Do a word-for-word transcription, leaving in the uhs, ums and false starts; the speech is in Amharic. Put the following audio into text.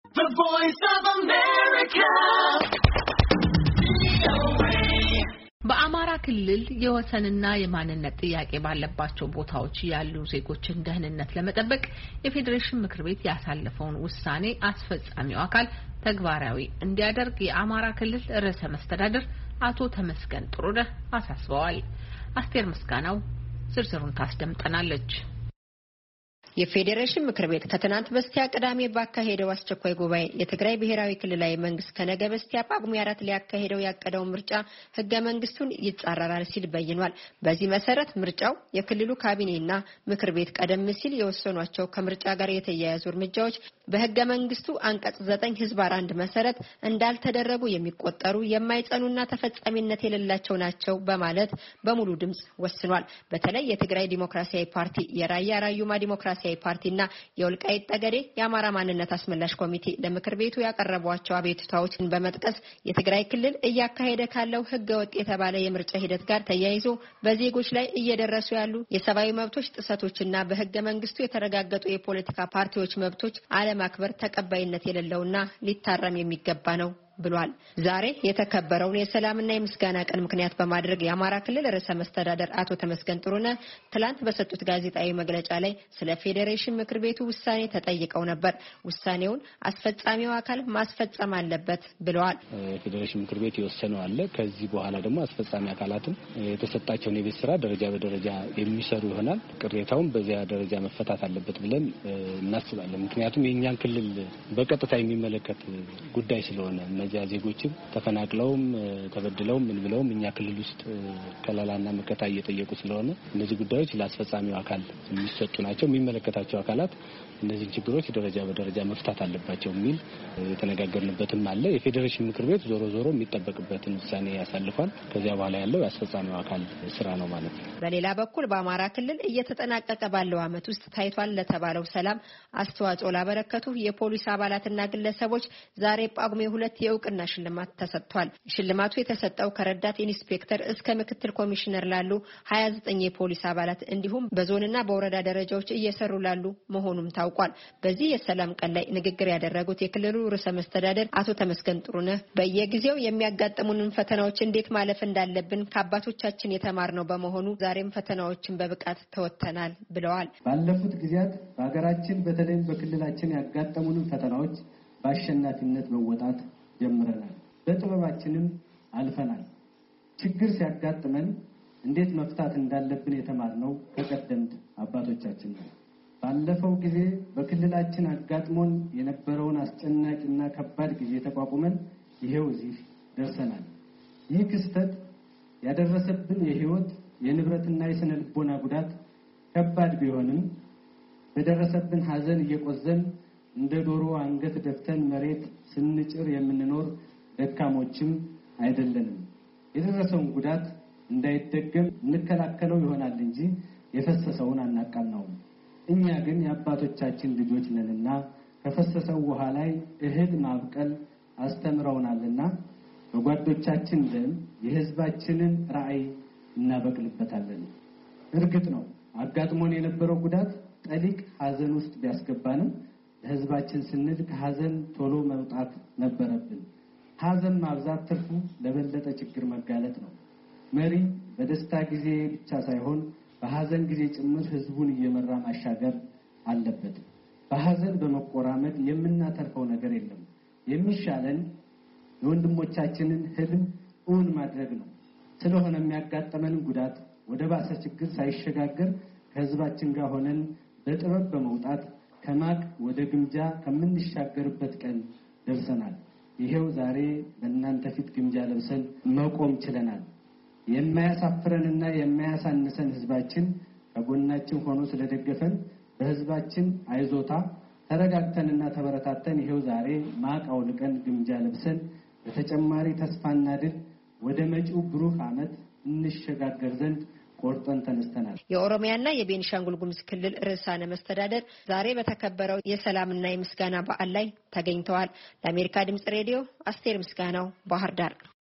The Voice of America. በአማራ ክልል የወሰንና የማንነት ጥያቄ ባለባቸው ቦታዎች ያሉ ዜጎችን ደህንነት ለመጠበቅ የፌዴሬሽን ምክር ቤት ያሳለፈውን ውሳኔ አስፈጻሚው አካል ተግባራዊ እንዲያደርግ የአማራ ክልል ርዕሰ መስተዳድር አቶ ተመስገን ጥሩነህ አሳስበዋል። አስቴር ምስጋናው ዝርዝሩን ታስደምጠናለች። የፌዴሬሽን ምክር ቤት ከትናንት በስቲያ ቅዳሜ ባካሄደው አስቸኳይ ጉባኤ የትግራይ ብሔራዊ ክልላዊ መንግስት ከነገ በስቲያ ጳጉሜ አራት ሊያካሄደው ያቀደው ምርጫ ህገ መንግስቱን ይጻረራል ሲል በይኗል። በዚህ መሰረት ምርጫው የክልሉ ካቢኔና ምክር ቤት ቀደም ሲል የወሰኗቸው ከምርጫ ጋር የተያያዙ እርምጃዎች በህገ መንግስቱ አንቀጽ ዘጠኝ ህዝባር አንድ መሰረት እንዳልተደረጉ የሚቆጠሩ የማይጸኑና ተፈጻሚነት የሌላቸው ናቸው በማለት በሙሉ ድምጽ ወስኗል። በተለይ የትግራይ ዲሞክራሲያዊ ፓርቲ፣ የራያ ራዩማ ዲሞክራሲያዊ ፓርቲና የወልቃይት ጠገዴ የአማራ ማንነት አስመላሽ ኮሚቴ ለምክር ቤቱ ያቀረቧቸው አቤቱታዎችን በመጥቀስ የትግራይ ክልል እያካሄደ ካለው ህገ ወጥ የተባለ የምርጫ ሂደት ጋር ተያይዞ በዜጎች ላይ እየደረሱ ያሉ የሰብአዊ መብቶች ጥሰቶችና በህገ መንግስቱ የተረጋገጡ የፖለቲካ ፓርቲዎች መብቶች አለማክበር ተቀባይነት የሌለውና ሊታረም የሚገባ ነው ብሏል። ዛሬ የተከበረውን የሰላምና የምስጋና ቀን ምክንያት በማድረግ የአማራ ክልል ርዕሰ መስተዳድር አቶ ተመስገን ጥሩነህ ትላንት በሰጡት ጋዜጣዊ መግለጫ ላይ ስለ ፌዴሬሽን ምክር ቤቱ ውሳኔ ተጠይቀው ነበር። ውሳኔውን አስፈጻሚው አካል ማስፈጸም አለበት ብለዋል። የፌዴሬሽን ምክር ቤት የወሰነው አለ። ከዚህ በኋላ ደግሞ አስፈጻሚ አካላትም የተሰጣቸውን የቤት ስራ ደረጃ በደረጃ የሚሰሩ ይሆናል። ቅሬታውም በዚያ ደረጃ መፈታት አለበት ብለን እናስባለን። ምክንያቱም የኛን ክልል በቀጥታ የሚመለከት ጉዳይ ስለሆነ እነዚያ ዜጎችም ተፈናቅለውም ተበድለውም ምን ብለውም እኛ ክልል ውስጥ ከለላና መከታ እየጠየቁ ስለሆነ እነዚህ ጉዳዮች ለአስፈጻሚው አካል የሚሰጡ ናቸው። የሚመለከታቸው አካላት እነዚህ ችግሮች ደረጃ በደረጃ መፍታት አለባቸው የሚል የተነጋገርንበትም አለ። የፌዴሬሽን ምክር ቤት ዞሮ ዞሮ የሚጠበቅበትን ውሳኔ ያሳልፋል። ከዚያ በኋላ ያለው የአስፈጻሚው አካል ስራ ነው ማለት ነው። በሌላ በኩል በአማራ ክልል እየተጠናቀቀ ባለው ዓመት ውስጥ ታይቷል ለተባለው ሰላም አስተዋጽኦ ላበረከቱ የፖሊስ አባላትና ግለሰቦች ዛሬ ጳጉሜ ሁለት የእውቅና ሽልማት ተሰጥቷል። ሽልማቱ የተሰጠው ከረዳት ኢንስፔክተር እስከ ምክትል ኮሚሽነር ላሉ ሀያ ዘጠኝ የፖሊስ አባላት እንዲሁም በዞንና በወረዳ ደረጃዎች እየሰሩ ላሉ መሆኑም ታውቋል። በዚህ የሰላም ቀን ላይ ንግግር ያደረጉት የክልሉ ርዕሰ መስተዳድር አቶ ተመስገን ጥሩነህ በየጊዜው የሚያጋጥሙንን ፈተናዎች እንዴት ማለፍ እንዳለብን ከአባቶቻችን የተማርነው በመሆኑ ዛሬም ፈተናዎችን በብቃት ተወጥተናል ብለዋል። ባለፉት ጊዜያት በሀገራችን በተለይም በክልላችን ያጋጠሙንን ፈተናዎች በአሸናፊነት መወጣት ጀምረናል። በጥበባችንም አልፈናል። ችግር ሲያጋጥመን እንዴት መፍታት እንዳለብን የተማርነው ከቀደምት አባቶቻችን ነው። ባለፈው ጊዜ በክልላችን አጋጥሞን የነበረውን አስጨናቂና ከባድ ጊዜ ተቋቁመን ይሄው እዚህ ደርሰናል። ይህ ክስተት ያደረሰብን የህይወት የንብረትና የስነ ልቦና ጉዳት ከባድ ቢሆንም በደረሰብን ሐዘን እየቆዘን እንደ ዶሮ አንገት ደፍተን መሬት ስንጭር የምንኖር ደካሞችም አይደለንም። የደረሰውን ጉዳት እንዳይደገም እንከላከለው ይሆናል እንጂ የፈሰሰውን አናቃናውም። እኛ ግን የአባቶቻችን ልጆች ነንና ከፈሰሰው ውሃ ላይ እህል ማብቀል አስተምረውናልና በጓዶቻችን ደም የህዝባችንን ራዕይ እናበቅልበታለን። እርግጥ ነው አጋጥሞን የነበረው ጉዳት ጠሊቅ ሐዘን ውስጥ ቢያስገባንም ለህዝባችን ስንል ከሐዘን ቶሎ መውጣት ነበረብን። ሐዘን ማብዛት ትርፉ ለበለጠ ችግር መጋለጥ ነው። መሪ በደስታ ጊዜ ብቻ ሳይሆን በሐዘን ጊዜ ጭምር ህዝቡን እየመራ ማሻገር አለበት። በሐዘን በመቆራመድ የምናተርፈው ነገር የለም። የሚሻለን የወንድሞቻችንን ህልም እውን ማድረግ ነው። ስለሆነ የሚያጋጥመንን ጉዳት ወደ ባሰ ችግር ሳይሸጋገር ከህዝባችን ጋር ሆነን በጥበብ በመውጣት ከማቅ ወደ ግምጃ ከምንሻገርበት ቀን ደርሰናል። ይሄው ዛሬ በእናንተ ፊት ግምጃ ለብሰን መቆም ችለናል። የማያሳፍረንና የማያሳንሰን ህዝባችን ከጎናችን ሆኖ ስለደገፈን በህዝባችን አይዞታ ተረጋግተንና ተበረታተን ይሄው ዛሬ ማቅ አውልቀን ግምጃ ለብሰን በተጨማሪ ተስፋና ድል ወደ መጪው ብሩህ ዓመት እንሸጋገር ዘንድ ቆርጠን ተነስተናል። የኦሮሚያና የቤኒሻንጉል ጉሙዝ ክልል ርዕሳነ መስተዳድር ዛሬ በተከበረው የሰላምና የምስጋና በዓል ላይ ተገኝተዋል። ለአሜሪካ ድምጽ ሬዲዮ አስቴር ምስጋናው ባህር ዳር።